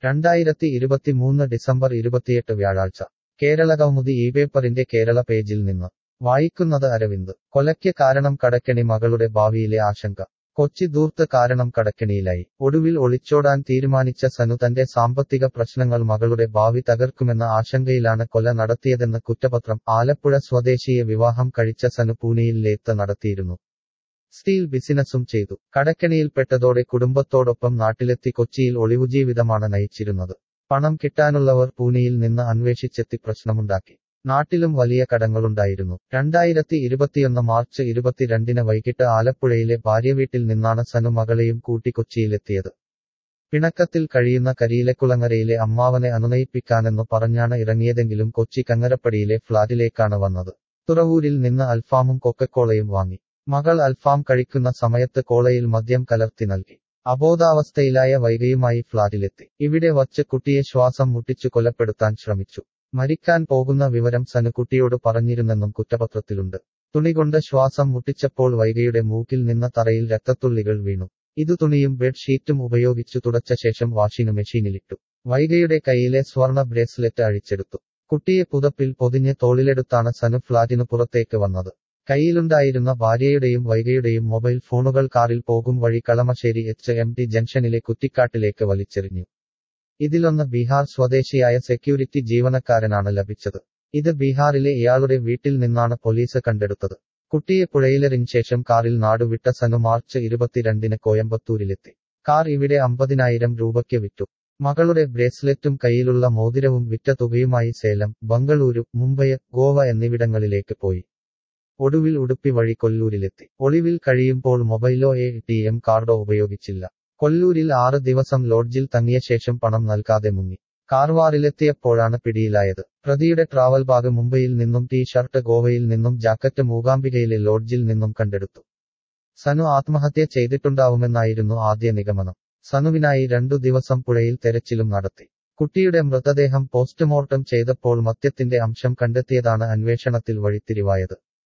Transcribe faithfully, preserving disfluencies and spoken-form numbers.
രണ്ടായിരത്തി ഇരുപത്തിമൂന്ന് ഡിസംബർ ഇരുപത്തിയെട്ട് വ്യാഴാഴ്ച കേരളകൗമുദി ഈ പേപ്പറിന്റെ കേരള പേജിൽ നിന്ന് വായിക്കുന്നത് അരവിന്ദ് കൊലയ്ക്ക് കാരണം കടക്കെണി മകളുടെ ഭാവിയിലെ ആശങ്ക കൊച്ചി ധൂർത്ത് കാരണം കടക്കെണിയിലായി ഒടുവിൽ ഒളിച്ചോടാൻ തീരുമാനിച്ച സനു തന്റെ സാമ്പത്തിക പ്രശ്നങ്ങൾ മകളുടെ ഭാവി തകർക്കുമെന്ന ആശങ്കയിലാണ് കൊല നടത്തിയതെന്ന് കുറ്റപത്രം ആലപ്പുഴ സ്വദേശിയെ വിവാഹം കഴിച്ച സനു പൂനെയിൽ ലേത്ത് നടത്തിയിരുന്നു സ്റ്റീൽ ബിസിനസ്സും ചെയ്തു കടക്കെണിയിൽപ്പെട്ടതോടെ കുടുംബത്തോടൊപ്പം നാട്ടിലെത്തി കൊച്ചിയിൽ ഒളിവുജീവിതമാണ് നയിച്ചിരുന്നത് പണം കിട്ടാനുള്ളവർ പൂനെയിൽ നിന്ന് അന്വേഷിച്ചെത്തി പ്രശ്നമുണ്ടാക്കി നാട്ടിലും വലിയ കടങ്ങളുണ്ടായിരുന്നു രണ്ടായിരത്തി ഇരുപത്തിയൊന്ന് മാർച്ച് ഇരുപത്തിരണ്ടിന് വൈകിട്ട് ആലപ്പുഴയിലെ ഭാര്യവീട്ടിൽ നിന്നാണ് സനു മകളെയും കൂട്ടി കൊച്ചിയിലെത്തിയത് പിണക്കത്തിൽ കഴിയുന്ന കരിയിലക്കുളങ്ങരയിലെ അമ്മാവനെ അനുനയിപ്പിക്കാനെന്നു പറഞ്ഞാണ് ഇറങ്ങിയതെങ്കിലും കൊച്ചി കങ്ങരപ്പടിയിലെ ഫ്ളാറ്റിലേക്കാണ് വന്നത് തുറവൂരിൽ നിന്ന് അൽഫാമും കൊക്കക്കോളയും വാങ്ങി മകൾ അൽഫാം കഴിക്കുന്ന സമയത്ത് കോളയിൽ മദ്യം കലർത്തി നൽകി അബോധാവസ്ഥയിലായ വൈകയുമായി ഫ്ളാറ്റിലെത്തി ഇവിടെ വച്ച് കുട്ടിയെ ശ്വാസം മുട്ടിച്ചു കൊലപ്പെടുത്താൻ ശ്രമിച്ചു മരിക്കാൻ പോകുന്ന വിവരം സനു കുട്ടിയോട് പറഞ്ഞിരുന്നെന്നും കുറ്റപത്രത്തിലുണ്ട് തുണികൊണ്ട് ശ്വാസം മുട്ടിച്ചപ്പോൾ വൈകയുടെ മൂക്കിൽ നിന്ന് തറയിൽ രക്തത്തുള്ളികൾ വീണു ഇതു തുണിയും ബെഡ്ഷീറ്റും ഉപയോഗിച്ചു തുടച്ച ശേഷം വാഷിംഗ് മെഷീനിലിട്ടു വൈകയുടെ കൈയിലെ സ്വർണ ബ്രേസ്ലെറ്റ് അഴിച്ചെടുത്തു കുട്ടിയെ പുതപ്പിൽ പൊതിഞ്ഞ് തോളിലെടുത്താണ് സനു ഫ്ളാറ്റിനു പുറത്തേക്ക് വന്നത് കയ്യിലുണ്ടായിരുന്ന ഭാര്യയുടെയും വൈകയുടെയും മൊബൈൽ ഫോണുകൾ കാറിൽ പോകും വഴി കളമശ്ശേരി എച്ച് എം ടി ജംഗ്ഷനിലെ കുറ്റിക്കാട്ടിലേക്ക് വലിച്ചെറിഞ്ഞു ഇതിലൊന്ന് ബീഹാർ സ്വദേശിയായ സെക്യൂരിറ്റി ജീവനക്കാരനാണ് ലഭിച്ചത് ഇത് ബീഹാറിലെ ഇയാളുടെ വീട്ടിൽ നിന്നാണ് പോലീസ് കണ്ടെടുത്തത് കുട്ടിയെ പുഴയിലെറിഞ്ഞ ശേഷം കാറിൽ നാടുവിട്ട സനു മാർച്ച് ഇരുപത്തിരണ്ടിന് കോയമ്പത്തൂരിലെത്തി കാർ ഇവിടെ അമ്പതിനായിരം രൂപയ്ക്ക് വിറ്റു മകളുടെ ബ്രേസ്ലെറ്റും കയ്യിലുള്ള മോതിരവും വിറ്റ തുകയുമായി സേലം ബംഗളൂരു മുംബൈ ഗോവ എന്നിവിടങ്ങളിലേക്ക് പോയി ഒടുവിൽ ഉടുപ്പി വഴി കൊല്ലൂരിലെത്തി ഒളിവിൽ കഴിയുമ്പോൾ മൊബൈലോ എ ടി എം കാർഡോ ഉപയോഗിച്ചില്ല കൊല്ലൂരിൽ ആറ് ദിവസം ലോഡ്ജിൽ തങ്ങിയ ശേഷം പണം നൽകാതെ മുങ്ങി കാർവാറിലെത്തിയപ്പോഴാണ് പിടിയിലായത് പ്രതിയുടെ ട്രാവൽ ബാഗ് മുംബൈയിൽ നിന്നും ടീ ഷർട്ട് ഗോവയിൽ നിന്നും ജാക്കറ്റ് മൂകാംബികയിലെ ലോഡ്ജിൽ നിന്നും കണ്ടെടുത്തു സനു ആത്മഹത്യ ചെയ്തിട്ടുണ്ടാവുമെന്നായിരുന്നു ആദ്യ നിഗമനം സനുവിനായി രണ്ടു ദിവസം പുഴയിൽ തെരച്ചിലും നടത്തി കുട്ടിയുടെ മൃതദേഹം പോസ്റ്റ്മോർട്ടം ചെയ്തപ്പോൾ മദ്യത്തിന്റെ അംശം കണ്ടെത്തിയതാണ് അന്വേഷണത്തിൽ വഴിത്തിരിവായത്